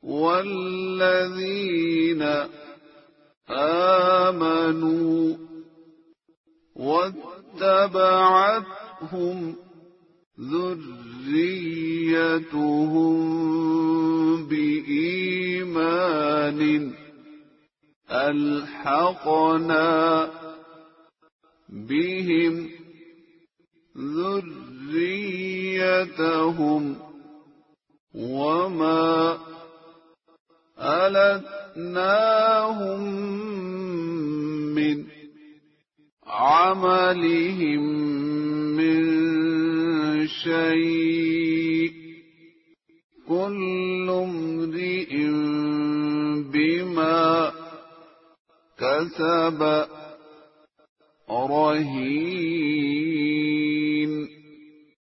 والذين آمنوا واتبعتهم ذريتهم بإيمان ألحقنا بهم ذريتهم وما ألتناهم من عملهم من شيء كل امرئ بما كسب رهين